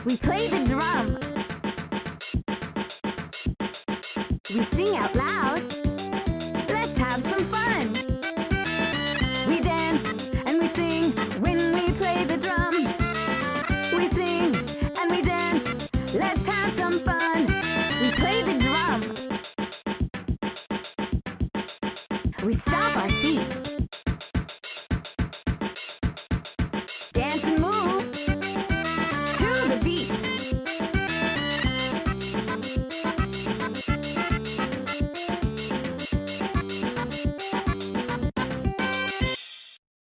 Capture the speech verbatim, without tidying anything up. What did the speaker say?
We play the drum. We sing out loud. Let's have some fun.